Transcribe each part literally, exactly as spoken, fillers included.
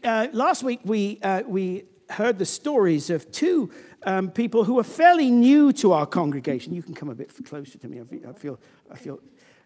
uh, last week we uh, we heard the stories of two um, people who are fairly new to our congregation. You can come a bit closer to me. I feel, I feel.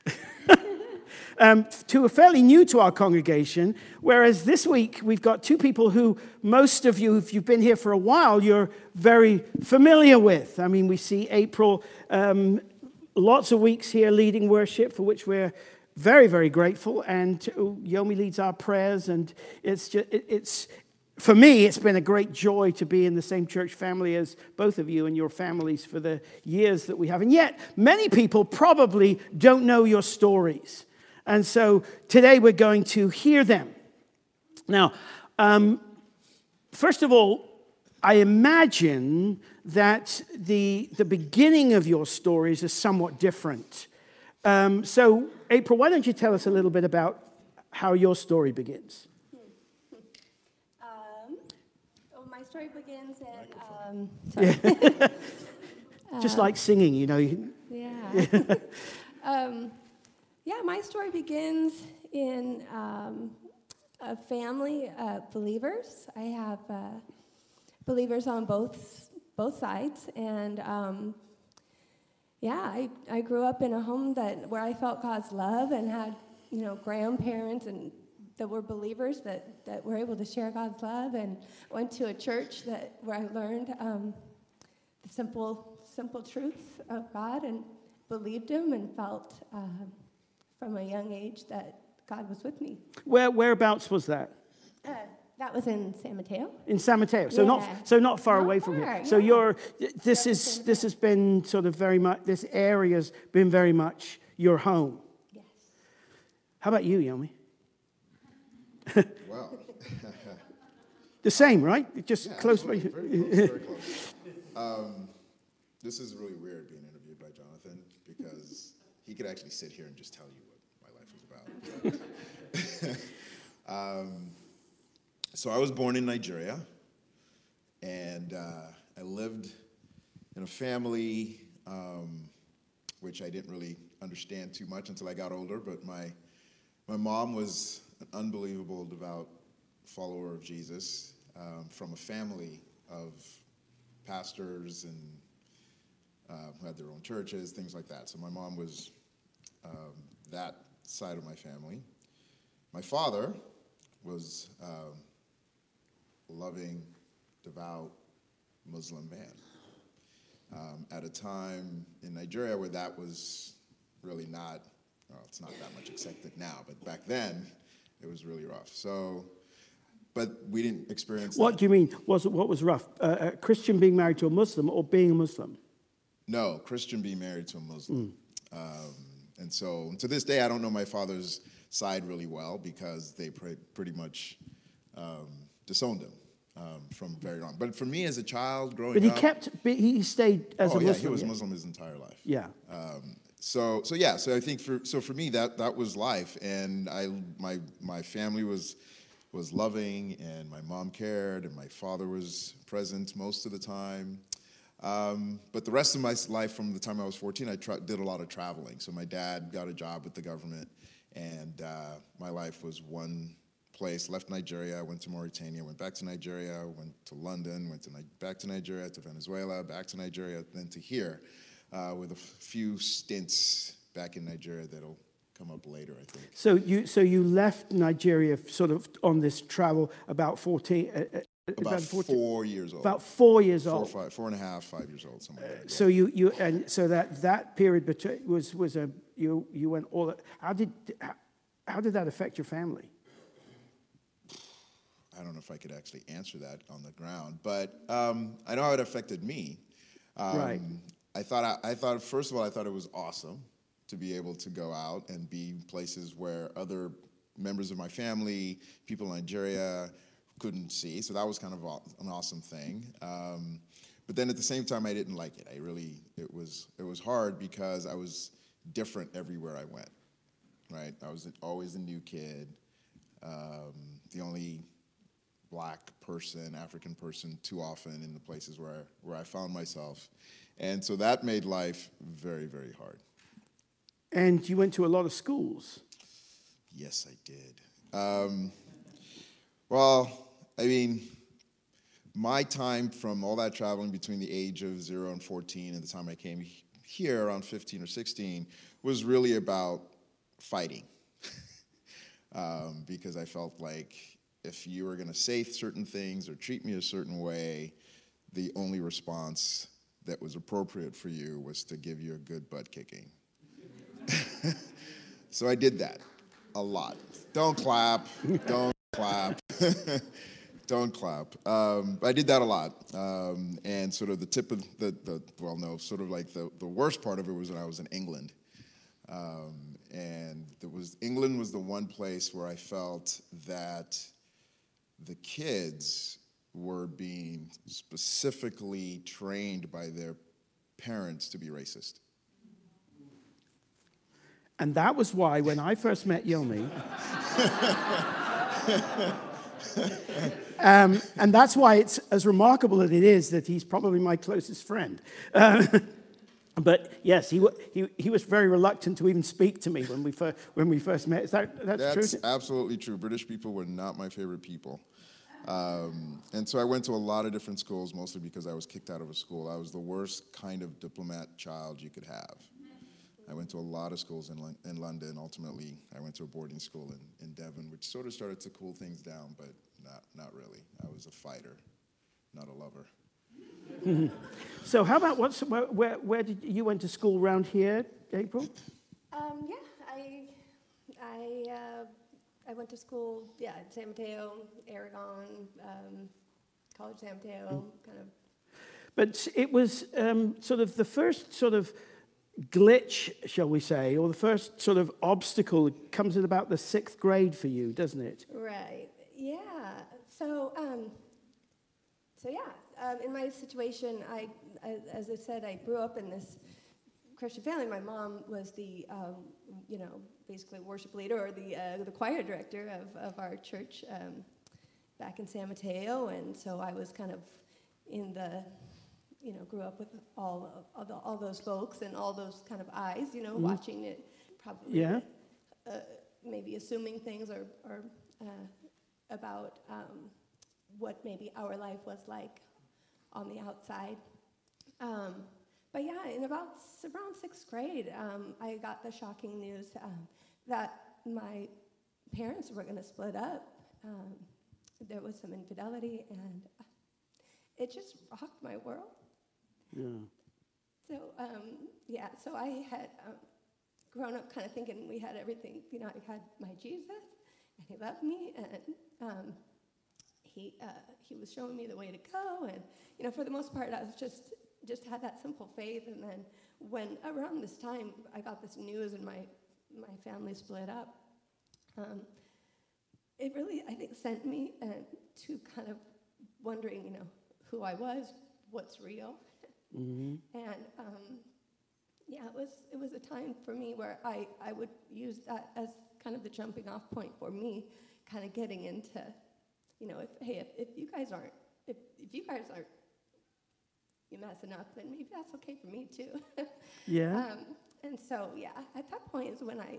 um, two are fairly new to our congregation, whereas this week we've got two people who most of you, if you've been here for a while, you're very familiar with. I mean, we see April um, lots of weeks here leading worship, for which we're very, very grateful. And Yomi leads our prayers, and it's just, it, it's. For me, it's been a great joy to be in the same church family as both of you and your families for the years that we have. And yet, many people probably don't know your stories. And so today we're going to hear them. Now, um, first of all, I imagine that the, the beginning of your stories is somewhat different. Um, so, April, why don't you tell us a little bit about how your story begins? My story begins in, um, sorry. Just like singing, you know. Yeah. um, yeah, my story begins in um, a family of believers. I have uh, believers on both both sides, and um, yeah, I, I grew up in a home that where I felt God's love and had, you know, grandparents and that were believers that, that were able to share God's love, and went to a church that where I learned um, the simple simple truths of God and believed Him and felt uh, from a young age that God was with me. Where whereabouts was that? Uh, that was in San Mateo. In San Mateo, so Yeah. not so not far Not away far, from here. yeah. So you're this Yeah, is San this has been sort of very much this area's been very much your home. Yes. How about you, Yomi? Well, The same, right? Just yeah, close by. absolutely. Very close, very close. Um, this is really weird being interviewed by Jonathan, because he could actually sit here and just tell you what my life was about. um, so I was born in Nigeria, and uh, I lived in a family um, which I didn't really understand too much until I got older, but my my mom was an unbelievable, devout follower of Jesus, um, from a family of pastors and uh, who had their own churches, things like that. So my mom was um, that side of my family. My father was um, a loving, devout Muslim man. Um, at a time in Nigeria where that was really not, well, it's not that much accepted now, but back then, it was really rough. So, but we didn't experience What that. do you mean? Was what was rough? Uh, a Christian being married to a Muslim, or being a Muslim? No, Christian being married to a Muslim. Mm. Um, and so, to this day, I don't know my father's side really well, because they pre- pretty much um, disowned him um, from very long. But for me, as a child growing up... But he up, kept, he stayed as oh, a yeah, Muslim. he was yeah. Muslim his entire life. Yeah. Um, so, so yeah, so I think for, so for me, that, that was life. And I, my, my family was, was loving, and my mom cared, and my father was present most of the time. Um, but the rest of my life, from the time I was fourteen, I tra- did a lot of traveling. So my dad got a job with the government, and uh, my life was one place. Left Nigeria, went to Mauritania, went back to Nigeria, went to London, went to Ni- back to Nigeria, to Venezuela, back to Nigeria, then to here, uh, with a f- few stints back in Nigeria that'll come up later, I think. So you so you left Nigeria sort of on this travel about fourteen. Uh, About fourteen, four years old. About four years four, old. five, four and a half, five years old, something like that. So you, you and so that that period between was was a you you went all. How did how, how did that affect your family? I don't know if I could actually answer that on the ground, but um, I know how it affected me. Um, Right. I thought I, I thought first of all I thought it was awesome to be able to go out and be places where other members of my family, people in Nigeria, couldn't see. So that was kind of an awesome thing. Um, but then at the same time, I didn't like it. I really it was it was hard because I was different everywhere I went. Right, I was always the new kid, um, the only black person, African person too often in the places where I, where I found myself. And so that made life very, very hard. And you went to a lot of schools. Yes, I did. Um, well, I mean, my time from all that traveling between the age of zero and fourteen and the time I came here around fifteen or sixteen was really about fighting. um, because I felt like if you were going to say certain things or treat me a certain way, the only response that was appropriate for you was to give you a good butt kicking. So I did that a lot. Don't clap, don't clap, don't clap. Um, I did that a lot. Um, and sort of the tip of the, the, well, no, sort of like the, the worst part of it was when I was in England. Um, and it was, England was the one place where I felt that the kids were being specifically trained by their parents to be racist. And that was why when I first met Yomi, um, and that's why it's as remarkable as it is that he's probably my closest friend. Uh, but yes, he, he he was very reluctant to even speak to me when we first when we first met. Is that that's, that's true? That's absolutely true. British people were not my favorite people. Um, and so I went to a lot of different schools, mostly because I was kicked out of a school. I was the worst kind of diplomat child you could have. I went to a lot of schools in, Lon- in London. Ultimately, I went to a boarding school in, in Devon, which sort of started to cool things down, but not, not really. I was a fighter, not a lover. So how about, what's, where, where, where did you went to school around here, April? Um, yeah, I, I, uh, I went to school, yeah, at San Mateo, Aragon, um, College San Mateo, kind of. But it was um, sort of the first sort of glitch, shall we say, or the first sort of obstacle comes in about the sixth grade for you, doesn't it? Right. Yeah. So, um, so yeah. Um, in my situation, I, I, as I said, I grew up in this Christian family. My mom was the, um, you know, basically worship leader or the uh, the choir director of of our church um, back in San Mateo, and so I was kind of in the. You know, grew up with all all, the, all those folks and all those kind of eyes, you know, mm-hmm. watching it, probably yeah. uh, maybe assuming things or, or uh, about um, what maybe our life was like on the outside. Um, but yeah, in about around sixth grade, um, I got the shocking news um, that my parents were going to split up. Um, there was some infidelity, and it just rocked my world. Yeah. So, um, yeah, so I had um, grown up kind of thinking we had everything, you know, I had my Jesus, and he loved me, and um, he uh, he was showing me the way to go, and, you know, for the most part, I was just, just had that simple faith, and then when, around this time, I got this news and my, my family split up, um, it really, I think, sent me uh, to kind of wondering, you know, who I was, what's real. Mm-hmm. And um, yeah, it was it was a time for me where I, I would use that as kind of the jumping off point for me, kind of getting into, you know, if hey, if, if you guys aren't, if, if you guys aren't you messing up, then maybe that's okay for me too. Yeah. Um, and so yeah, at that point is when I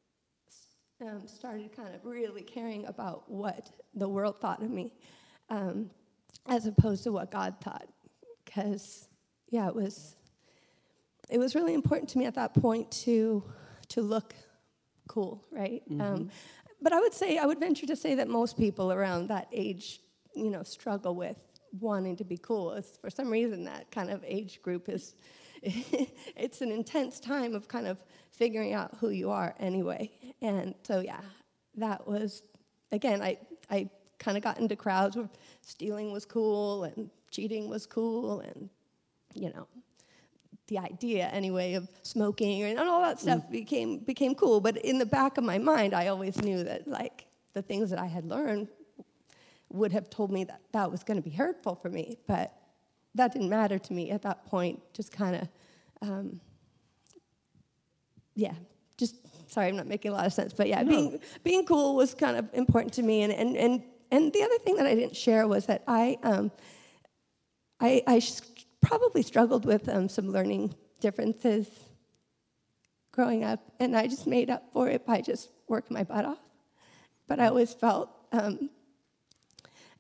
um, started kind of really caring about what the world thought of me, um, as opposed to what God thought, because. Yeah, it was. It was really important to me at that point to to look cool, right? Mm-hmm. Um, but I would say I would venture to say that most people around that age, you know, struggle with wanting to be cool. It's, for some reason, that kind of age group is. It's an intense time of kind of figuring out who you are anyway, and so yeah, that was again. I I kind of got into crowds where stealing was cool and cheating was cool and. You know, the idea anyway of smoking and all that stuff mm. became became cool. But in the back of my mind, I always knew that like the things that I had learned would have told me that that was going to be hurtful for me. But that didn't matter to me at that point. Just kind of, um, yeah, just sorry, I'm not making a lot of sense. But yeah, no. being being cool was kind of important to me. And and and and the other thing that I didn't share was that I um, I. I sh- probably struggled with um, some learning differences growing up, and I just made up for it by just working my butt off. But I always felt um,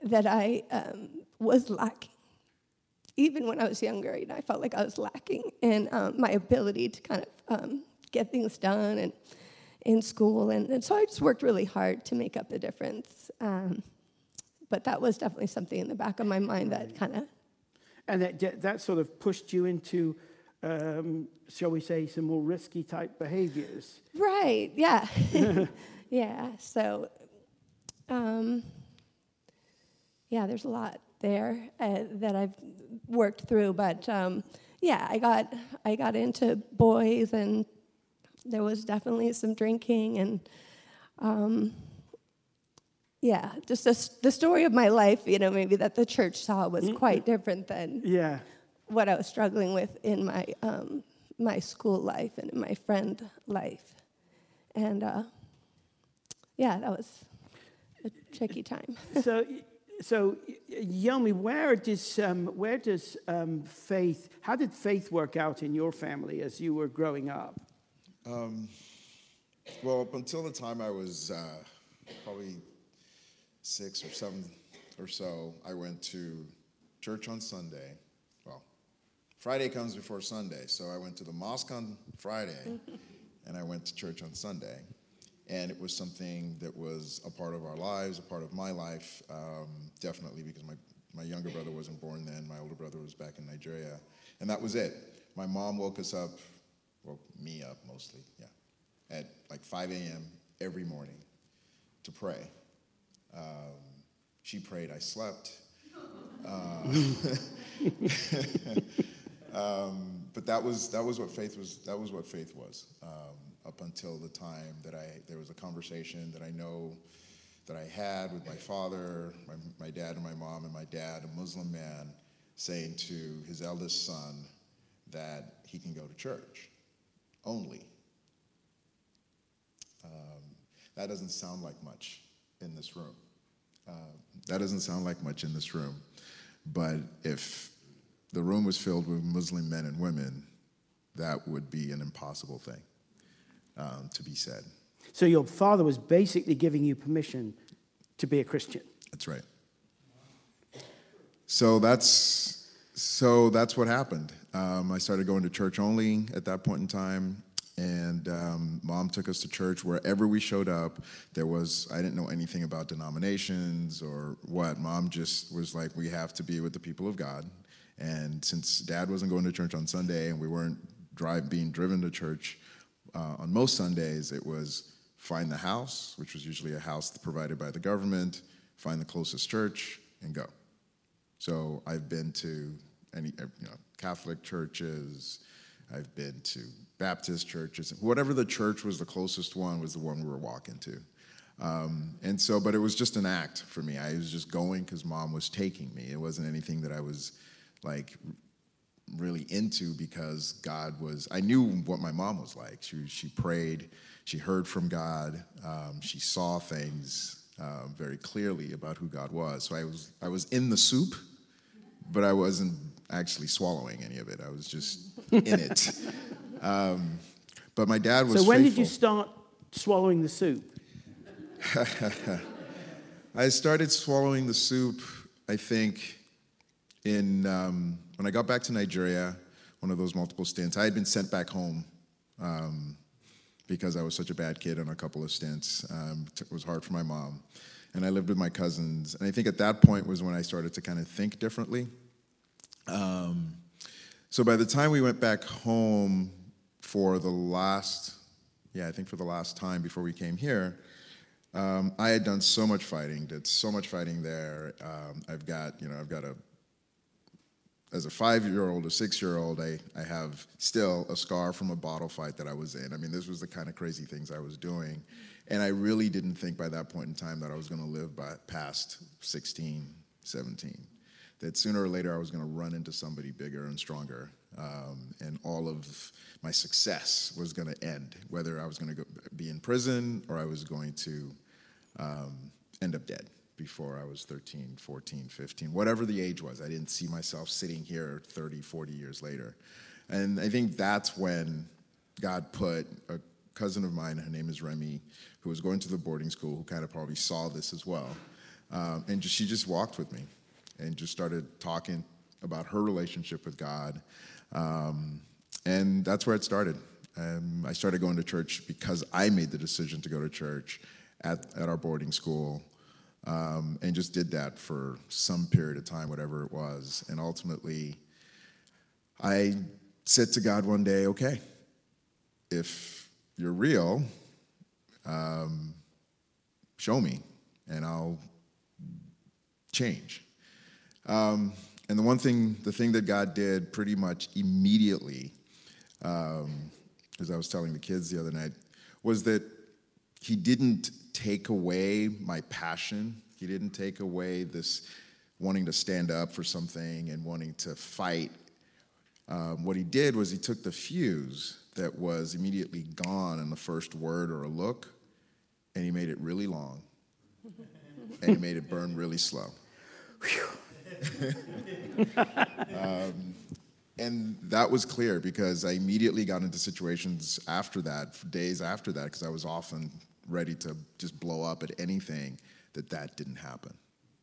that I um, was lacking. Even when I was younger, you know, I felt like I was lacking in um, my ability to kind of um, get things done and in school. And, and so I just worked really hard to make up the difference. Um, but that was definitely something in the back of my mind that kind of... And that, that sort of pushed you into, um, shall we say, some more risky type behaviors. Right, yeah. yeah, so, um, yeah, there's a lot there uh, that I've worked through, but um, yeah, I got I got into boys, and there was definitely some drinking, and um, yeah, just a, the story of my life, you know, maybe that the church saw was quite different than yeah. what I was struggling with in my um, my school life and in my friend life, and uh, yeah, that was a tricky time. so. So, Yomi, where does um, where does um, faith? How did faith work out in your family as you were growing up? Um, well, up until the time I was uh, probably six or seven or so, I went to church on Sunday. Well, Friday comes before Sunday, so I went to the mosque on Friday, and I went to church on Sunday. And it was something that was a part of our lives, a part of my life, um, definitely because my, my younger brother wasn't born then. My older brother was back in Nigeria. And that was it. My mom woke us up, woke me up mostly, yeah, at like five a.m. every morning to pray. Um, she prayed, I slept. Uh, um, but that was that was what faith was. That was what faith was. Um, up until the time that I, there was a conversation that I know that I had with my father, my, my dad and my mom, and my dad, a Muslim man, saying to his eldest son that he can go to church, only. Um, that doesn't sound like much in this room. Uh, that doesn't sound like much in this room. But if the room was filled with Muslim men and women, that would be an impossible thing. Um, to be said. So your father was basically giving you permission to be a Christian. That's right. So that's so that's what happened. Um, I started going to church only at that point in time, and um, Mom took us to church wherever we showed up. There was I didn't know anything about denominations or what. Mom just was like, we have to be with the people of God. And since Dad wasn't going to church on Sunday, and we weren't drive being driven to church. Uh, on most Sundays, it was find the house, which was usually a house provided by the government, find the closest church, and go. So I've been to any you know, Catholic churches, I've been to Baptist churches. Whatever the church was, the closest one was the one we were walking to. Um, and so, but it was just an act for me. I was just going because Mom was taking me. It wasn't anything that I was like really into because God was, I knew what my mom was like. She she prayed, she heard from God, um, she saw things uh, very clearly about who God was. So I was I was in the soup, but I wasn't actually swallowing any of it. I was just in it. Um, but my dad was So when faithful. did you start swallowing the soup? I started swallowing the soup, I think, in um, when I got back to Nigeria, one of those multiple stints. I had been sent back home um, because I was such a bad kid on a couple of stints. Um, it was hard for my mom. And I lived with my cousins. And I think at that point was when I started to kind of think differently. Um, so by the time we went back home for the last, yeah, I think for the last time before we came here, um, I had done so much fighting, did so much fighting there. Um, I've got, you know, I've got a, as a five-year-old, a six-year-old, I, I have still a scar from a bottle fight that I was in. I mean, this was the kind of crazy things I was doing. And I really didn't think by that point in time that I was going to live by, past sixteen, seventeen. That sooner or later I was going to run into somebody bigger and stronger. Um, and all of my success was going to end, whether I was going to be in prison or I was going to um, end up dead before I was thirteen, fourteen, fifteen, whatever the age was. I didn't see myself sitting here thirty, forty years later. And I think that's when God put a cousin of mine, her name is Remy, who was going to the boarding school, who kind of probably saw this as well. Um, and just, she just walked with me and just started talking about her relationship with God. Um, and that's where it started. Um, I started going to church because I made the decision to go to church at, at our boarding school, um, and just did that for some period of time, whatever it was. And ultimately, I said to God one day, okay, if you're real, um, show me, and I'll change. Um, and the one thing, the thing that God did pretty much immediately, um, as I was telling the kids the other night, was that he didn't take away my passion. He didn't take away this wanting to stand up for something and wanting to fight. Um, what he did was he took the fuse that was immediately gone in the first word or a look, and he made it really long, and he made it burn really slow. um, and that was clear because I immediately got into situations after that, days after that, because I was often ready to just blow up at anything, that that didn't happen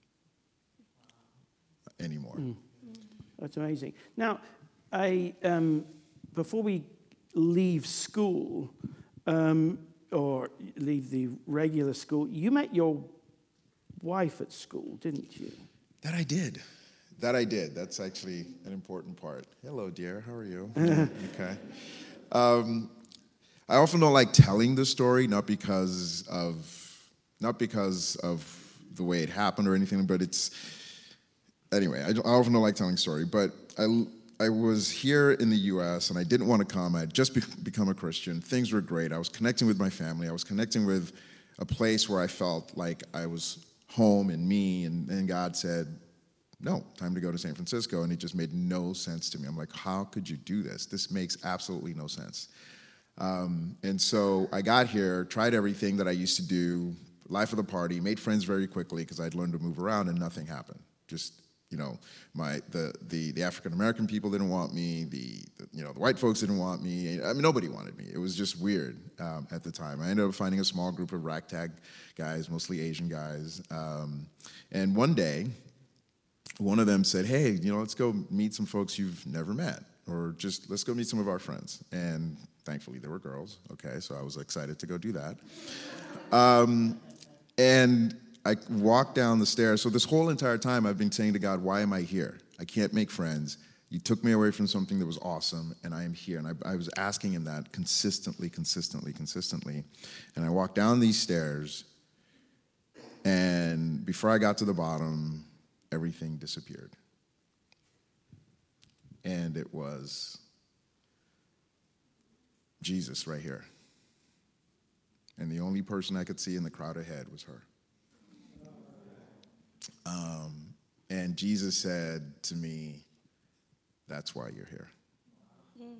anymore. Mm. That's amazing. Now, I um, before we leave school, um, or leave the regular school, you met your wife at school, didn't you? That I did. That I did. That's actually an important part. Hello, dear. How are you? Okay. Um, I often don't like telling the story, not because of not because of the way it happened or anything, but it's anyway. I, I often don't like telling the story, but I. I was here in the U S and I didn't want to come. I had just be- become a Christian. Things were great. I was connecting with my family. I was connecting with a place where I felt like I was home and me, and, and God said, no, time to go to San Francisco, and it just made no sense to me. I'm like, how could you do this? This makes absolutely no sense. Um, and so I got here, tried everything that I used to do, life of the party, made friends very quickly because I'd learned to move around, and nothing happened. Just You know, my the the, the African American people didn't want me. The, the you know the white folks didn't want me. I mean, nobody wanted me. It was just weird um, at the time. I ended up finding a small group of ragtag guys, mostly Asian guys. Um, and one day, one of them said, "Hey, you know, let's go meet some folks you've never met, or just let's go meet some of our friends." And thankfully, there were girls. Okay, so I was excited to go do that. Um, and I walked down the stairs. So this whole entire time I've been saying to God, why am I here? I can't make friends. You took me away from something that was awesome, and I am here. And I, I was asking him that consistently, consistently, consistently. And I walked down these stairs, and before I got to the bottom, everything disappeared. And it was Jesus right here. And the only person I could see in the crowd ahead was her. Um, and Jesus said to me, that's why you're here. Mm.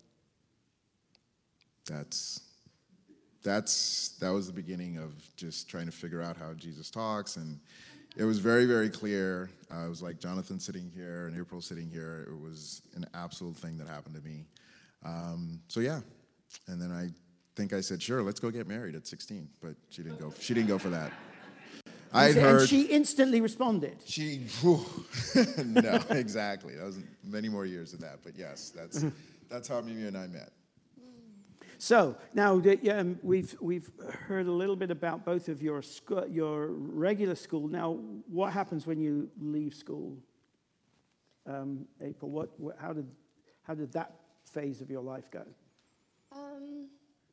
That's, that's, that was the beginning of just trying to figure out how Jesus talks. And it was very, very clear. Uh, it was like Jonathan sitting here and April sitting here. It was an absolute thing that happened to me. Um, so yeah. And then I think I said, sure, let's go get married at sixteen. But she didn't go, she didn't go for that. I heard. And she instantly responded. She, whew, no, exactly. That was many more years of that, but yes, that's that's how Mimi and I met. So now um, we've we've heard a little bit about both of your sco- your regular school. Now, what happens when you leave school, um, April? What, what how did how did that phase of your life go? Um,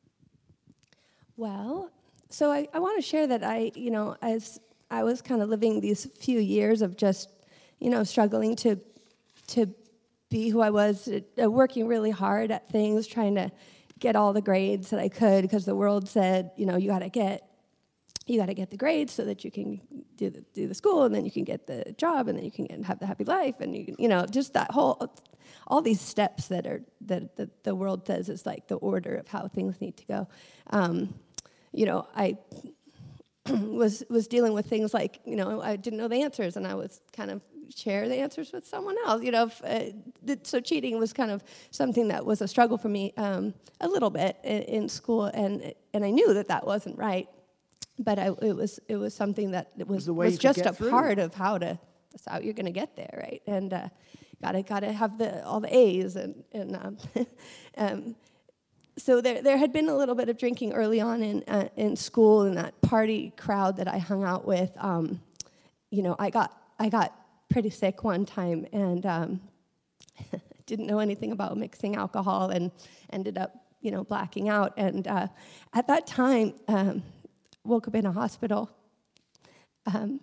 well, so I, I want to share that I, you know, as I was kind of living these few years of just, you know, struggling to to be who I was, uh, working really hard at things, trying to get all the grades that I could, because the world said, you know, you got to get you got to get the grades so that you can do the do the school, and then you can get the job, and then you can get, have the happy life, and you can, you know, just that whole all these steps that are that, that the world says is like the order of how things need to go. Um, you know, I was was dealing with things like, you know, I didn't know the answers, and I was kind of share the answers with someone else. You know, if, uh, so cheating was kind of something that was a struggle for me um, a little bit in, in school, and and I knew that that wasn't right. but I, it was it was something that it was, was, the way was you could just get a through. part of how to, that's how you're going to get there, right? And uh, gotta gotta have the all the A's, and and um, um, so there there had been a little bit of drinking early on in uh, in school, and that party crowd that I hung out with. Um, you know, I got I got pretty sick one time, and um, didn't know anything about mixing alcohol, and ended up, you know, blacking out. And uh, at that time, um, woke up in a hospital um,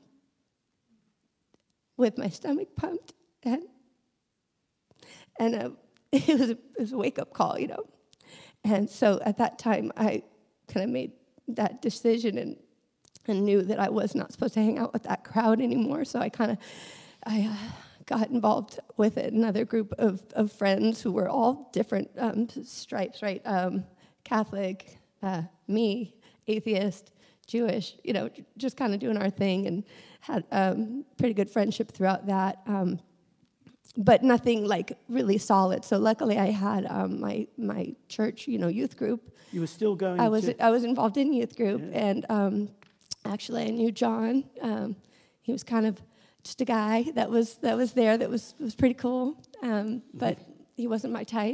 with my stomach pumped, and and uh, it was a, it was a wake-up call, you know. And so at that time, I kind of made that decision, and and knew that I was not supposed to hang out with that crowd anymore. So I kind of I uh, got involved with another group of, of friends who were all different um, stripes, right? Um, Catholic, uh, me, atheist, Jewish, you know, j- just kind of doing our thing, and had um, pretty good friendship throughout that. Um, but nothing like really solid. So luckily I had um, my my church, you know, youth group. You were still going I was to... I was involved in youth group, Yeah. and um, actually I knew John. Um, he was kind of just a guy that was that was there that was was pretty cool, um, but he wasn't my type.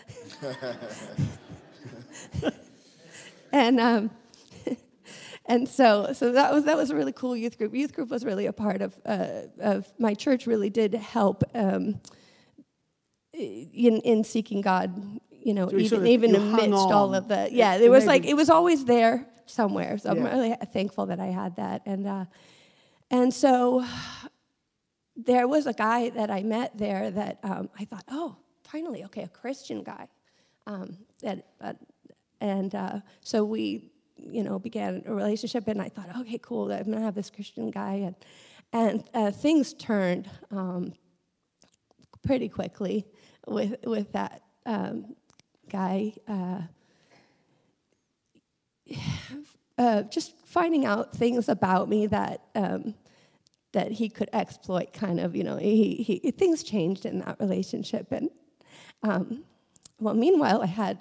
and um, and so so that was that was a really cool youth group. Youth group was really a part of uh, of my church. Really did help um, in in seeking God. You know, So you sort even of- even you hung amidst all on. of the yeah, It- it it was made like it- it was always there somewhere. So I'm Yeah. really thankful that I had that. And uh, and so there was a guy that I met there that um, I thought, oh, finally, okay, a Christian guy. Um, that uh, and uh, so we, you know, began a relationship, and I thought, okay, cool, I'm gonna have this Christian guy, and and uh, things turned um, pretty quickly with with that um, guy. Uh, uh, just finding out things about me that. Um, that he could exploit, kind of, you know, he, he things changed in that relationship. And, um, well, meanwhile, I had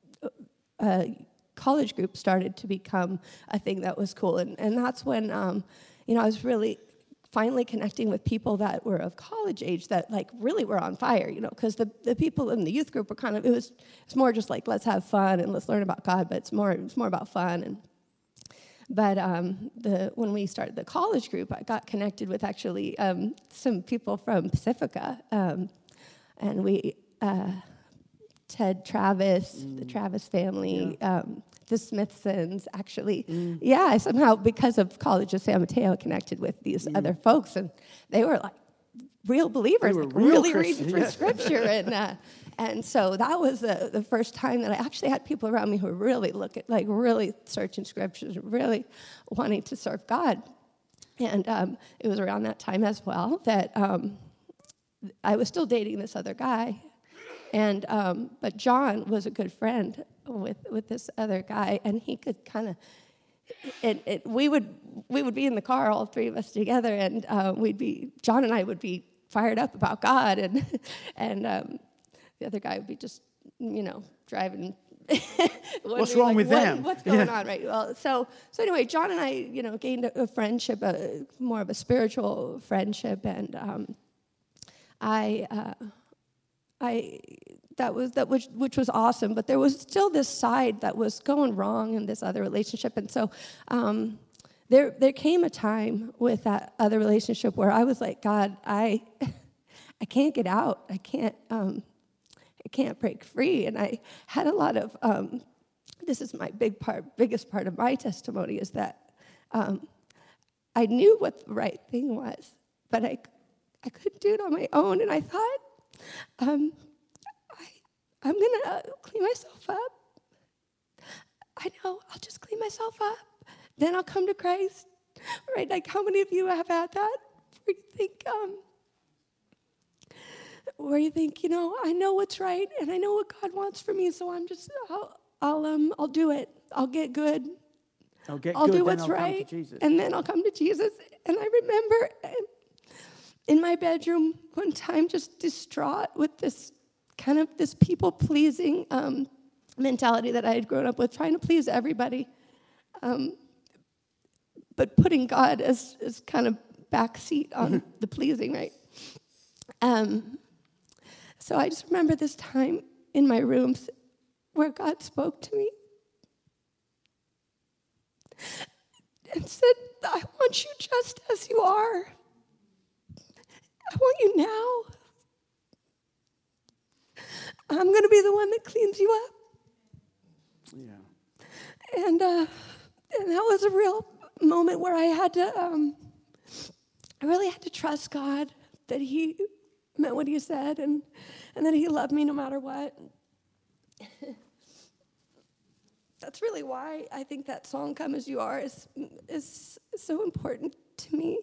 a college group started to become a thing that was cool. And, and that's when, um, you know, I was really finally connecting with people that were of college age that, like, really were on fire, you know, because the, the people in the youth group were kind of, it was, it's more just like, let's have fun and let's learn about God, but it's more, it's more about fun. And But um, the, when we started the college group, I got connected with actually um, some people from Pacifica. Um, and we, uh, Ted Travis, mm. the Travis family, yeah. um, the Smithsons, actually. Mm. Yeah, I somehow, because of College of San Mateo, connected with these mm. other folks. And they were like real believers, were like real really Christians. reading through Scripture. and uh, And so that was the, the first time that I actually had people around me who were really looking, like really searching scriptures, really wanting to serve God. And um, it was around that time as well that um, I was still dating this other guy. And um, but John was a good friend with, with this other guy, and he could kind of, it, it, we would we would be in the car, all three of us together, and uh, we'd be, John and I would be fired up about God, and and um, the other guy would be just, you know, driving. What's wrong like, with what, them? What's going Yeah. on, right? Well, so so anyway, John and I, you know, gained a, a friendship, a, more of a spiritual friendship, and um, I, uh, I, that was that which which was awesome. But there was still this side that was going wrong in this other relationship, and so. Um, There, there came a time with that other relationship where I was like, God, I, I can't get out. I can't, um, I can't break free. And I had a lot of. Um, this is my big part, biggest part of my testimony is that um, I knew what the right thing was, but I, I couldn't do it on my own. And I thought, um, I, I'm gonna uh, clean myself up. I know, I'll just clean myself up. Then I'll come to Christ, right? Like, how many of you have had that? Where you think, um, where you think, you know, I know what's right, and I know what God wants for me, so I'm just, I'll, I'll, um, I'll do it. I'll get good. I'll get I'll good, do then what's I'll come to right, Jesus. and then I'll come to Jesus. And I remember in my bedroom one time, just distraught with this kind of this people-pleasing um, mentality that I had grown up with, trying to please everybody. Um, but putting God as, as kind of backseat on the pleasing, right? Um, so I just remember this time in my rooms where God spoke to me and said, I want you just as you are. I want you now. I'm going to be the one that cleans you up. Yeah. And uh, and that was a real moment where I had to, um, I really had to trust God that he meant what he said and, and that he loved me no matter what. That's really why I think that song, Come As You Are, is, is so important to me.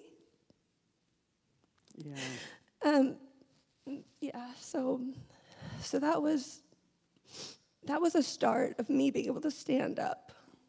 Yeah. Um, yeah, so so that was that was a start of me being able to stand up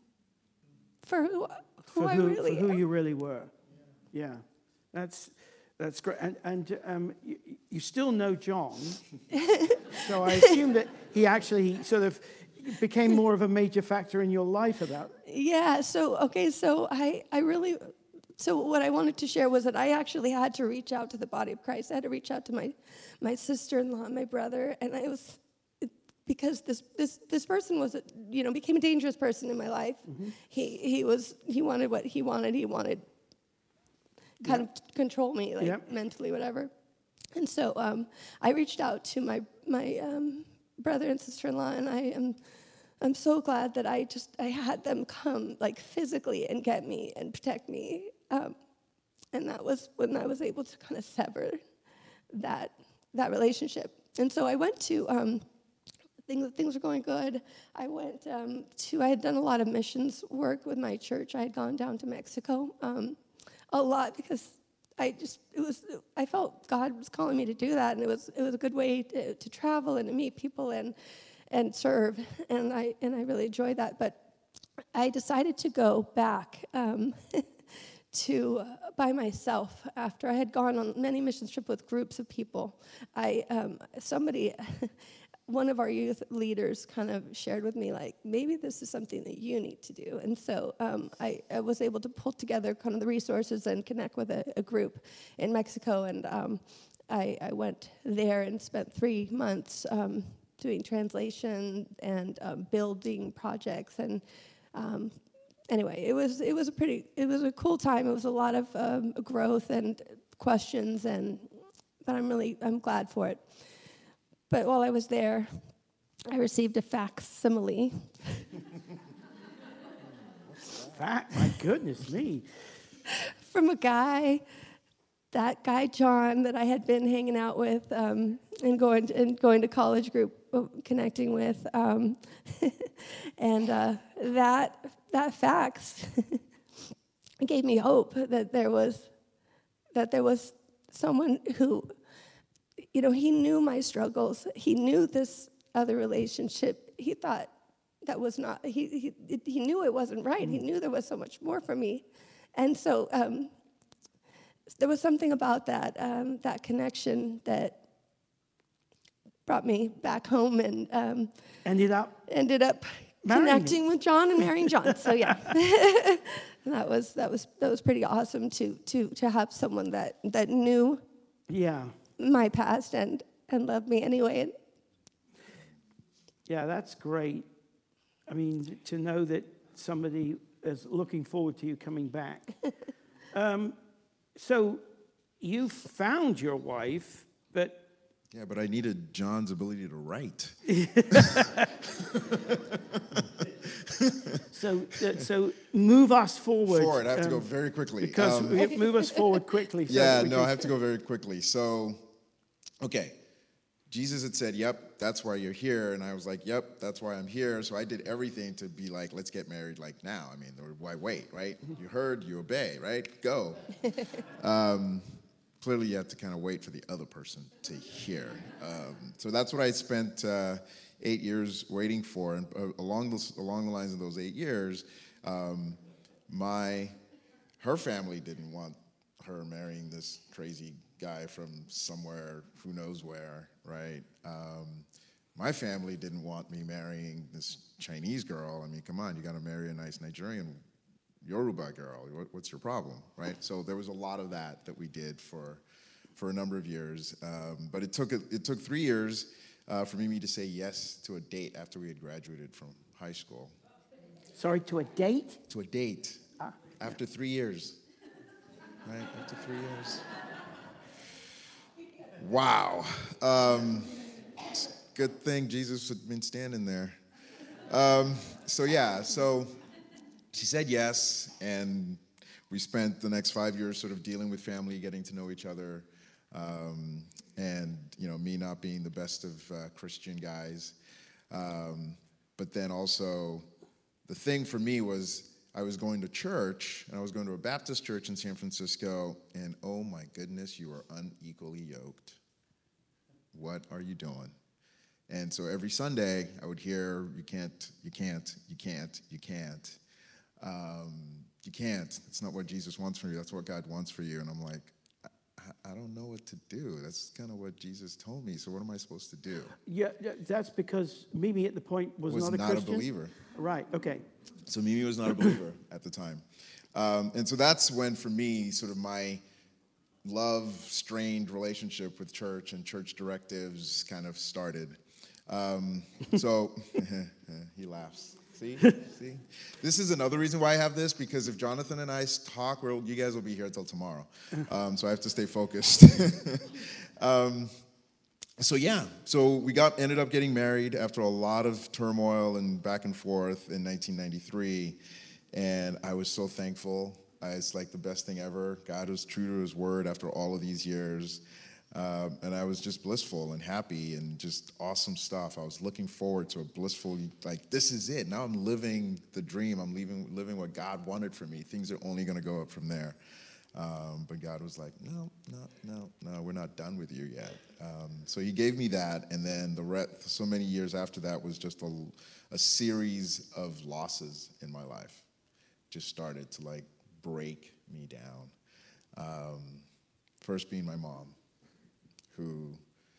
for who, who For I who, really for who am. you really were. Yeah. That's that's great. And and um, you, you still know John, so I assume that he actually sort of became more of a major factor in your life about. Yeah, so, okay, so I, I really, so what I wanted to share was that I actually had to reach out to the body of Christ. I had to reach out to my, my sister-in-law, my brother, and I was, because this, this, this person was, a, you know, became a dangerous person in my life. Mm-hmm. He, he was, he wanted what he wanted. He wanted kind yep. of control me, like yep. mentally, whatever. And so um, I reached out to my, my um, brother and sister-in-law, and I am, I'm so glad that I just, I had them come, like, physically and get me and protect me. Um, and that was when I was able to kind of sever that that relationship. And so I went to, um, things, things were going good. I went um, to, I had done a lot of missions work with my church. I had gone down to Mexico um, a lot because I just, it was, I felt God was calling me to do that, and it was it was a good way to, to travel and to meet people and and serve, and I and I really enjoyed that. But I decided to go back um, to uh, by myself after I had gone on many mission trips with groups of people. I um, somebody. One of our youth leaders kind of shared with me, like, maybe this is something that you need to do. And so um, I, I was able to pull together kind of the resources and connect with a, a group in Mexico. And um, I, I went there and spent three months um, doing translation and um, building projects. And um, anyway, it was it was a pretty, it was a cool time. It was a lot of um, growth and questions, and but I'm really, I'm glad for it. But while I was there, I received a facsimile. Fact, my goodness me. From a guy, that guy John that I had been hanging out with um, and going to, and going to college group, uh, connecting with, um, and uh, that that fax gave me hope that there was that there was someone who. You know, he knew my struggles. He knew this other relationship. He thought that was not, he he, he knew it wasn't right. Mm. He knew there was so much more for me. And so um, there was something about that, um, that connection that brought me back home and um, ended up ended up connecting him. with John and marrying John. So yeah, and that was that was that was pretty awesome to to to have someone that that knew. Yeah. My past and and love me anyway. Yeah, that's great. I mean, to know that somebody is looking forward to you coming back. um, so you found your wife, but yeah, but I needed John's ability to write. so uh, so move us forward. Forward, I have um, to go very quickly. Because um, we, move us forward quickly. So yeah, no, can... I have to go very quickly. So. Okay, Jesus had said, yep, that's why you're here. And I was like, yep, that's why I'm here. So I did everything to be like, let's get married like now. I mean, or why wait, right? You heard, you obey, right? Go. um, clearly, you have to kind of wait for the other person to hear. Um, so that's what I spent uh, eight years waiting for. And uh, along, those, along the lines of those eight years, um, my her family didn't want her marrying this crazy guy from somewhere, who knows where, right? Um, my family didn't want me marrying this Chinese girl. I mean, come on, you got to marry a nice Nigerian Yoruba girl, what, what's your problem, right? So there was a lot of that that we did for for a number of years. Um, but it took it took three years uh, for Mimi to say yes to a date after we had graduated from high school. Sorry, to a date? To a date. Ah. After three years. Right, after three years. Wow. Um, good thing Jesus had been standing there. Um, so yeah, so she said yes, and we spent the next five years sort of dealing with family, getting to know each other, um, and you know, me not being the best of uh, Christian guys. Um, but then also, the thing for me was I was going to church, and I was going to a Baptist church in San Francisco, and oh my goodness, you are unequally yoked. What are you doing? And so every Sunday, I would hear, you can't, you can't, you can't, you can't. Um, you can't. That's not what Jesus wants for you. That's what God wants for you. And I'm like, I, I don't know what to do. That's kind of what Jesus told me. So what am I supposed to do? Yeah, yeah, that's because Mimi at the point was, was not a not Christian? a believer. Right, okay. So Mimi was not a believer at the time. Um, and so that's when, for me, sort of my love-strained relationship with church and church directives kind of started. Um, so he laughs. See? See? This is another reason why I have this, because if Jonathan and I talk, well, you guys will be here until tomorrow. Um, so I have to stay focused. um, so yeah, so we got ended up getting married after a lot of turmoil and back and forth in nineteen ninety-three. And I was so thankful. Uh, it's like the best thing ever. God was true to his word after all of these years. Uh, and I was just blissful and happy and just awesome stuff. I was looking forward to a blissful, like, this is it. Now I'm living the dream. I'm living, living what God wanted for me. Things are only going to go up from there. Um, but God was like, no, no, no, no, we're not done with you yet. Um, so he gave me that. And then the rest, so many years after that was just a, a series of losses in my life. Just started to, like, break me down. Um, first being my mom, who,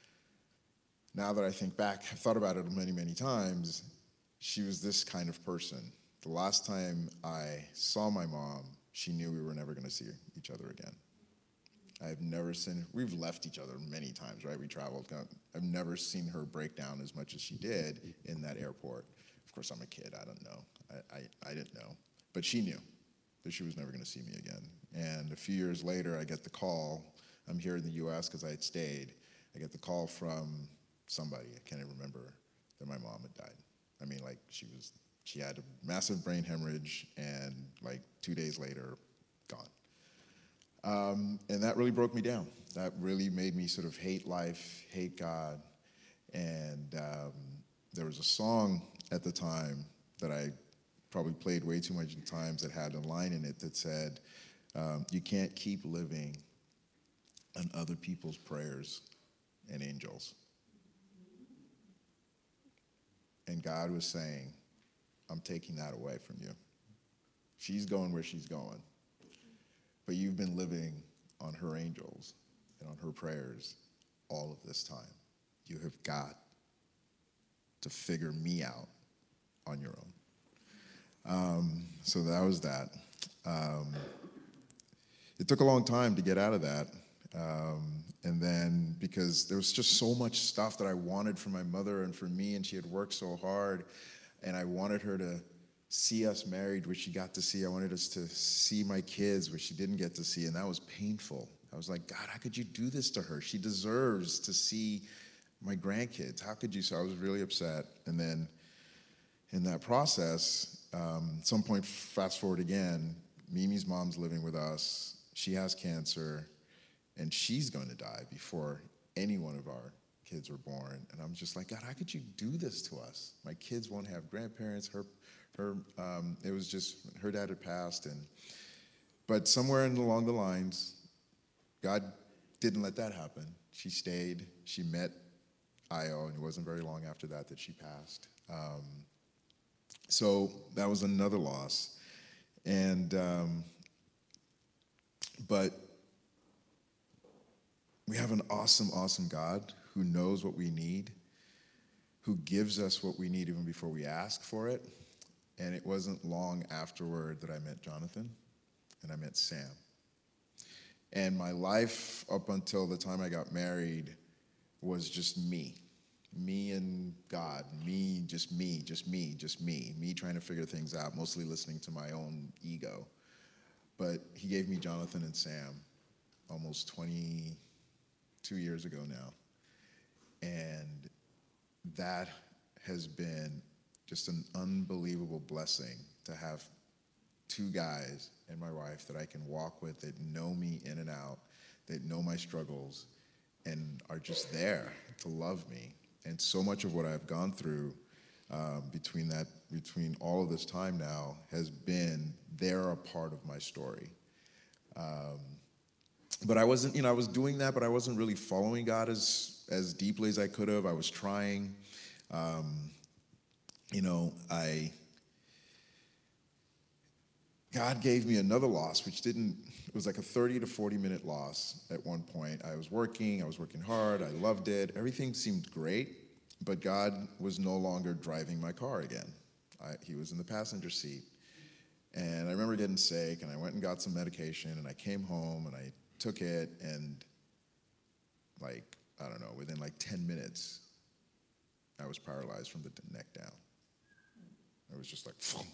now that I think back, I've thought about it many, many times, she was this kind of person. The last time I saw my mom, she knew we were never going to see each other again. I've never seen, we've left each other many times, right? We traveled. I've never seen her break down as much as she did in that airport. Of course, I'm a kid. I don't know. I, I, I didn't know. But she knew that she was never going to see me again. And a few years later, I get the call. I'm here in the U S because I had stayed. I get the call from somebody, I can't even remember, that my mom had died. I mean, like, she was, she had a massive brain hemorrhage, and like two days later, gone. Um, and that really broke me down. That really made me sort of hate life, hate God. And um, there was a song at the time that I probably played way too much times that had a line in it that said, um, you can't keep living on other people's prayers and angels. And God was saying, I'm taking that away from you. She's going where she's going. But you've been living on her angels and on her prayers all of this time. You have got to figure me out on your own. Um, so that was that. Um, it took a long time to get out of that. Um, and then because there was just so much stuff that I wanted for my mother and for me, and she had worked so hard, and I wanted her to see us married, which she got to see. I wanted us to see my kids, which she didn't get to see, and that was painful. I was like, God, how could you do this to her? She deserves to see my grandkids. How could you? So I was really upset. And then in that process, um, at some point, fast forward again, Mimi's mom's living with us. She has cancer, and she's going to die before any one of our kids are born. And I'm just like, God, how could you do this to us? My kids won't have grandparents. Her, her, um, it was just, her dad had passed. And, but somewhere in, along the lines, God didn't let that happen. She stayed. She met Io, and it wasn't very long after that that she passed. Um, so that was another loss. And, um, but we have an awesome, awesome God who knows what we need, who gives us what we need even before we ask for it. And it wasn't long afterward that I met Jonathan, and I met Sam. And my life up until the time I got married was just me. Me and God, me, just me, just me, just me, me trying to figure things out, mostly listening to my own ego. But he gave me Jonathan and Sam almost twenty-two years ago now. And that has been just an unbelievable blessing to have two guys and my wife that I can walk with that know me in and out, that know my struggles, and are just there to love me. And so much of what I've gone through um, between that, between all of this time now has been, they're a part of my story. Um, but I wasn't, you know, I was doing that, but I wasn't really following God as, as deeply as I could have. I was trying. Um, you know, I, God gave me another loss, which didn't, it was like a thirty to forty minute loss at one point. I was working, I was working hard, I loved it, everything seemed great, but God was no longer driving my car again. I, he was in the passenger seat. And I remember getting sick, and I went and got some medication, and I came home, and I took it, and like, I don't know, within like ten minutes, I was paralyzed from the neck down. It was just like, phoom.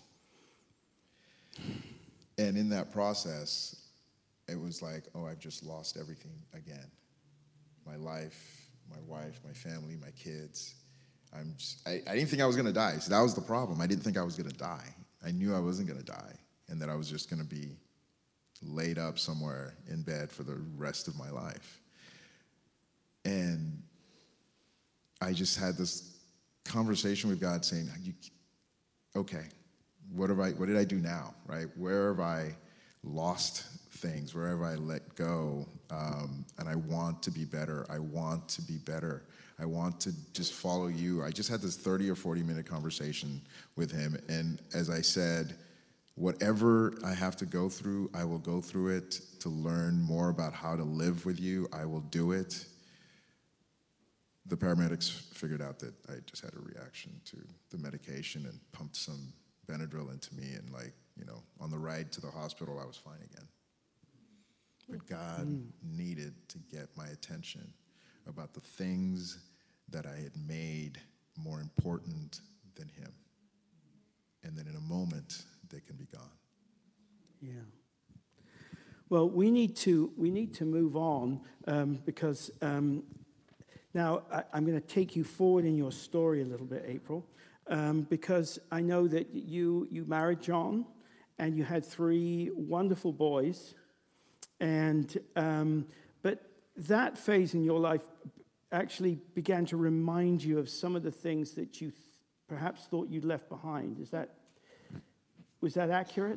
And in that process, it was like, oh, I've just lost everything again. My life, my wife, my family, my kids. I'm just, I, I didn't think I was going to die. So that was the problem. I didn't think I was going to die. I knew I wasn't going to die, and that I was just going to be laid up somewhere in bed for the rest of my life. And I just had this conversation with God saying, you, okay, what have I, what did I do now, right? Where have I lost things? Where have I let go? Um, and I want to be better. I want to be better. I want to just follow you. I just had this thirty or forty minute conversation with him. And as I said, whatever I have to go through, I will go through it to learn more about how to live with you. I will do it. The paramedics figured out that I just had a reaction to the medication and pumped some Benadryl into me, and like, you know, on the ride to the hospital, I was fine again. But God mm. needed to get my attention about the things that I had made more important than him. And then in a moment, they can be gone. Yeah. Well, we need to we need to move on um, because um, now I, I'm going to take you forward in your story a little bit, April. Um, because I know that you you married John, and you had three wonderful boys, and um, but that phase in your life actually began to remind you of some of the things that you th- perhaps thought you'd left behind. Is that was that accurate?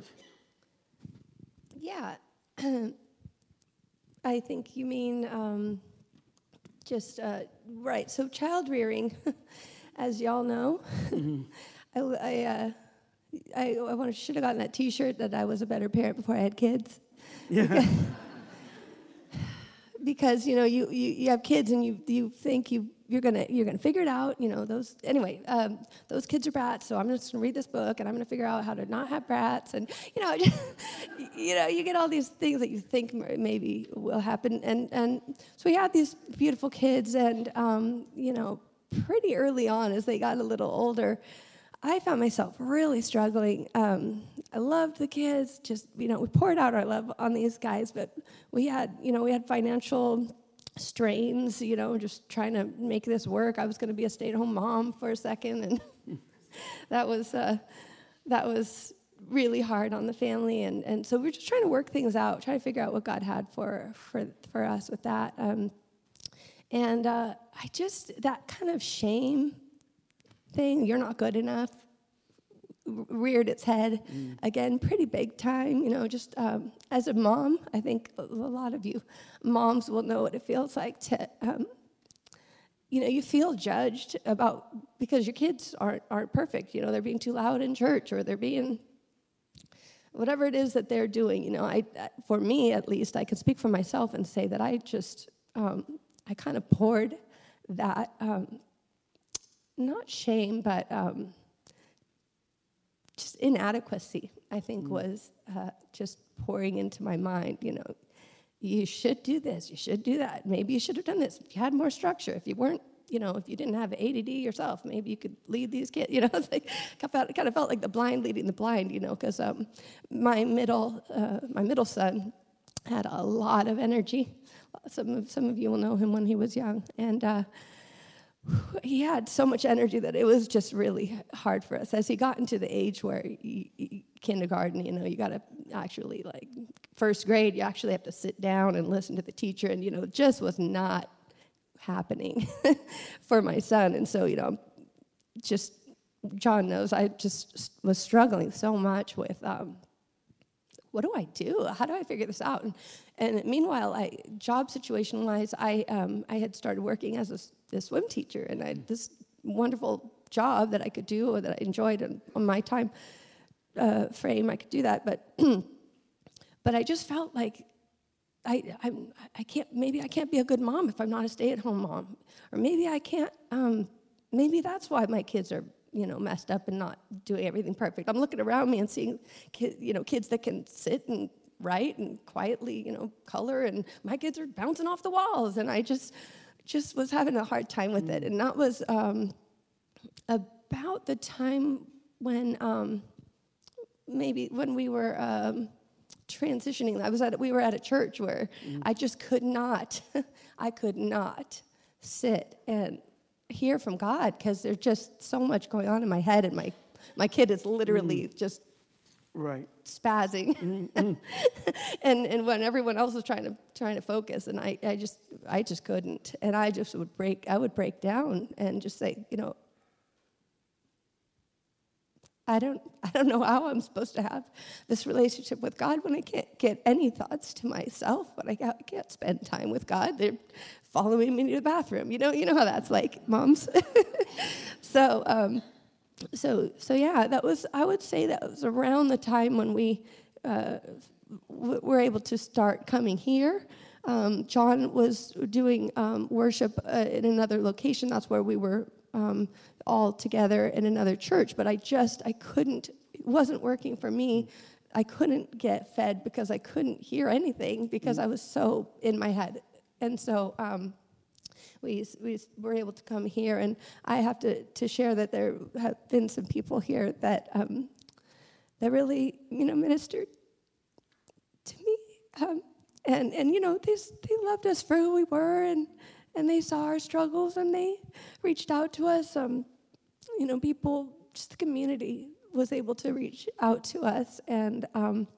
Yeah, I think you mean um, just uh, right. So child rearing. As y'all know, mm-hmm. I, I, uh, I, I wanted, should have gotten that T-shirt that I was a better parent before I had kids. Yeah. Because, because you know you, you, you have kids and you you think you you're gonna you're gonna figure it out. You know those anyway. Um, those kids are brats, so I'm just gonna read this book and I'm gonna figure out how to not have brats. And you know, just, you know, you get all these things that you think maybe will happen. And and so we had these beautiful kids, and um, you know. Pretty early on, as they got a little older, I found myself really struggling. Um, I loved the kids, just, you know, we poured out our love on these guys, but we had, you know, we had financial strains, you know, just trying to make this work. I was going to be a stay-at-home mom for a second, and that was uh, that was really hard on the family, and, and so we were just trying to work things out, trying to figure out what God had for for, for us with that. Um, And uh, I just, that kind of shame thing, you're not good enough, reared its head mm. again, pretty big time. You know, just um, as a mom, I think a lot of you moms will know what it feels like to, um, you know, you feel judged about, because your kids aren't, aren't perfect. You know, they're being too loud in church, or they're being, whatever it is that they're doing. You know, I, for me at least, I can speak for myself and say that I just, um, I kind of poured that, um, not shame, but um, just inadequacy, I think, mm. was uh, just pouring into my mind, you know. You should do this, you should do that. Maybe you should have done this if you had more structure. If you weren't, you know, if you didn't have A D D yourself, maybe you could lead these kids. You know, it's like it kind of felt like the blind leading the blind. You know, because um, my middle uh, my middle son had a lot of energy. Some of some of you will know him when he was young, and uh, he had so much energy that it was just really hard for us. As he got into the age where you, you, kindergarten, you know, you got to actually like first grade, you actually have to sit down and listen to the teacher, and you know, it just was not happening for my son. And so, you know, just John knows I just was struggling so much with um, what do I do? How do I figure this out? And, and meanwhile, I job situation wise, I um, I had started working as a, a swim teacher, and I had this wonderful job that I could do, or that I enjoyed, and on my time uh, frame, I could do that. But but I just felt like I, I'm, I can't, maybe I can't be a good mom if I'm not a stay-at-home mom. Or maybe I can't, um, maybe that's why my kids are, you know, messed up and not doing everything perfect. I'm looking around me and seeing, kids, you know, kids that can sit and write and quietly, you know, color, and my kids are bouncing off the walls. And I just, just was having a hard time with it. And that was um, about the time when, um, maybe when we were, um, transitioning. I was at we were at a church where mm. I just could not I could not sit and hear from God, because there's just so much going on in my head, and my my kid is literally mm. just right spazzing mm-hmm. and and when everyone else was trying to trying to focus, and I, I just I just couldn't, and I just would break I would break down and just say, you know, I don't I don't know how I'm supposed to have this relationship with God when I can't get any thoughts to myself, when I can't, I can't spend time with God. They're following me to the bathroom. You know, you know how that's like, moms. so um, so so yeah, that was I would say that was around the time when we uh, w- were able to start coming here. Um, John was doing um, worship uh, in another location. That's where we were um, all together in another church. But I just, I couldn't, it wasn't working for me. I couldn't get fed because I couldn't hear anything because I was so in my head. And so um, we we were able to come here. And I have to, to share that there have been some people here that um, that really, you know, ministered to me. Um, And, and you know, they, they loved us for who we were, and, and they saw our struggles, and they reached out to us. Um, you know, people, just the community was able to reach out to us. And, um,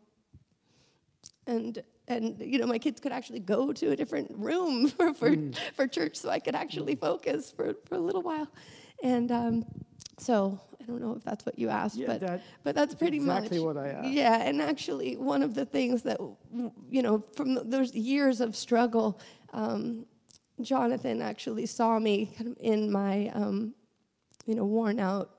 and, and you know, my kids could actually go to a different room for, for, mm. for church, so I could actually focus for, for a little while. And um, so I don't know if that's what you asked, yeah, but that, but that's pretty exactly much what I asked. Yeah, and actually one of the things that, you know, from the, those years of struggle, um, Jonathan actually saw me kind of in my, um, you know, worn out,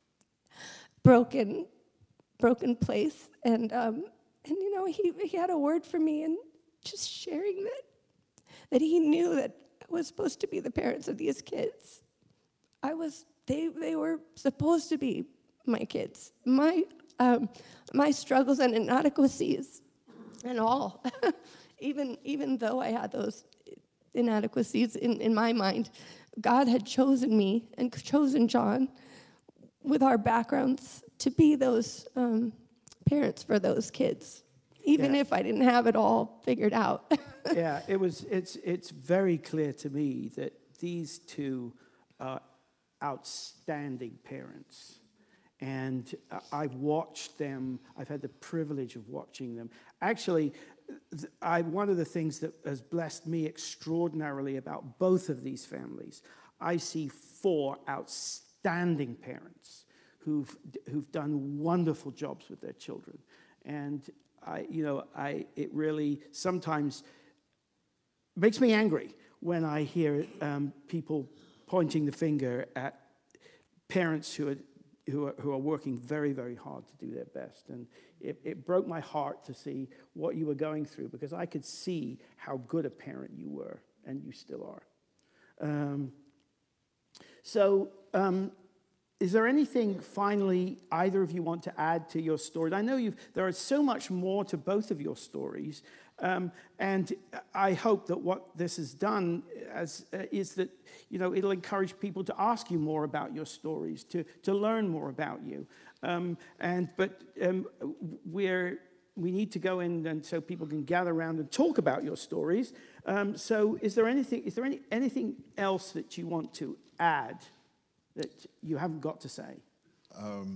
broken, broken place, and um, and you know, he he had a word for me, and just sharing that that he knew that I was supposed to be the parents of these kids. I was. They they were supposed to be my kids. My um, my struggles and inadequacies and all, even even though I had those inadequacies in, in my mind, God had chosen me and chosen John with our backgrounds to be those um, parents for those kids, even yeah. if I didn't have it all figured out. yeah, it was. It's it's very clear to me that these two are outstanding parents, and uh, I've watched them. I've had the privilege of watching them. Actually, th- I one of the things that has blessed me extraordinarily about both of these families, I see four outstanding parents who've who've done wonderful jobs with their children, and I, you know, I it really sometimes makes me angry when I hear um, people pointing the finger at parents who are, who are who are working very, very hard to do their best. And it, it broke my heart to see what you were going through, because I could see how good a parent you were, and you still are. Um, so um, is there anything finally either of you want to add to your story? I know you've, there is so much more to both of your stories, um, and I hope that what this has done as, uh, is that, you know, it'll encourage people to ask you more about your stories, to, to learn more about you. Um, and but um, we're we need to go in, and so people can gather around and talk about your stories. Um, so, is there anything? Is there any anything else that you want to add that you haven't got to say? Um,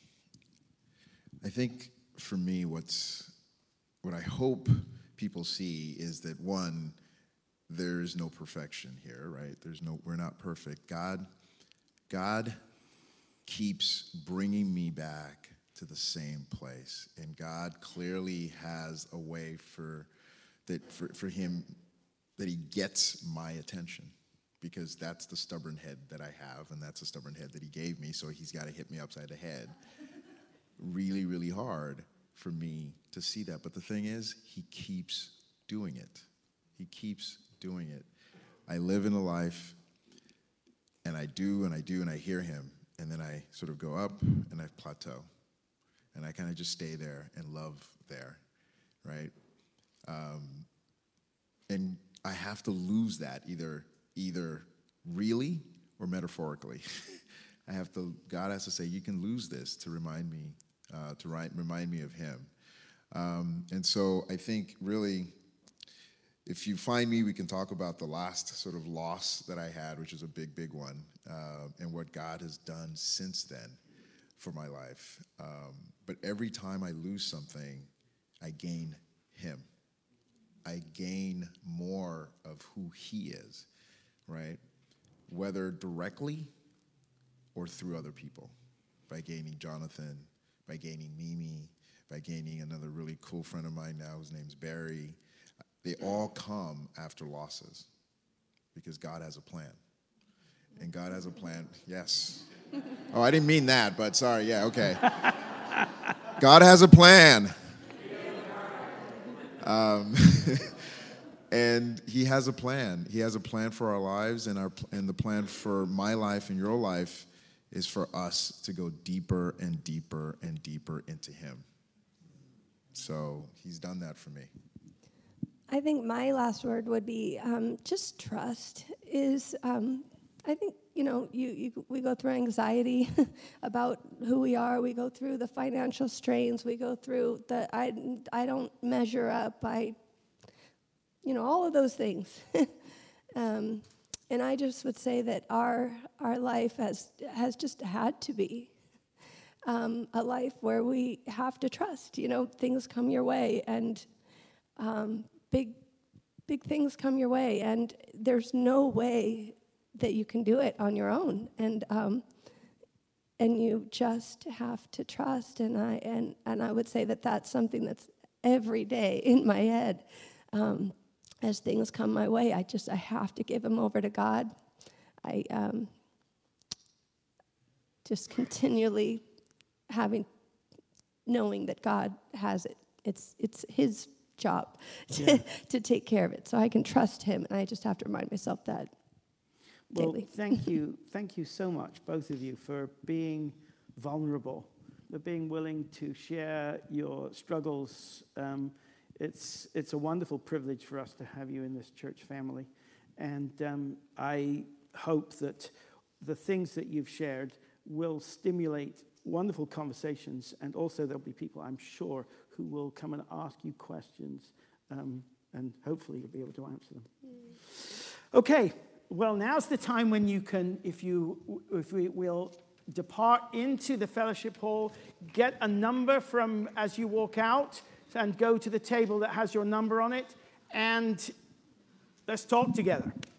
I think for me, what's what I hope people see is that, one, there's no perfection here, right? There's no, we're not perfect. God, God keeps bringing me back to the same place, and God clearly has a way for that for, for him that he gets my attention, because that's the stubborn head that I have, and that's the stubborn head that he gave me, so he's got to hit me upside the head really, really hard for me to see that. But the thing is, he keeps doing it. He keeps doing it. I live in a life, and I do, and I do, and I hear him, and then I sort of go up, and I plateau. And I kind of just stay there and love there, right? Um, and I have to lose that either either really or metaphorically. I have to, God has to say, you can lose this to remind me, uh, to ri- remind me of him. Um, and so I think really, if you find me, we can talk about the last sort of loss that I had, which is a big, big one, uh, and what God has done since then for my life. Um, but every time I lose something, I gain him. I gain more of who he is, right? Whether directly or through other people, by gaining Jonathan, by gaining Mimi, by gaining another really cool friend of mine now whose name's Barry. They all come after losses, because God has a plan. And God has a plan, yes. Oh, I didn't mean that, but sorry, yeah, okay. God has a plan. Um, and he has a plan. He has a plan for our lives, and our and the plan for my life and your life is for us to go deeper and deeper and deeper into him. So he's done that for me. I think my last word would be um, just trust. Is um, I think, you know, you, you we go through anxiety about who we are. We go through the financial strains. We go through the I I don't measure up. I, you know, all of those things. um, and I just would say that our our life has has just had to be um, a life where we have to trust. You know, things come your way, and um, big big things come your way, and there's no way that you can do it on your own, and um, and you just have to trust. And I and and I would say that that's something that's every day in my head. Um, as things come my way, I just I have to give them over to God. I um, just continually having knowing that God has it. It's it's His job to, yeah. to take care of it, so I can trust Him, and I just have to remind myself that. Well, thank you. Thank you so much, both of you, for being vulnerable, for being willing to share your struggles. Um, it's it's a wonderful privilege for us to have you in this church family. And um, I hope that the things that you've shared will stimulate wonderful conversations. And also there'll be people, I'm sure, who will come and ask you questions. Um, and hopefully you'll be able to answer them. Mm. Okay. Well, now's the time when you can, if you, if we will depart into the fellowship hall, get a number from as you walk out, and go to the table that has your number on it, and let's talk together.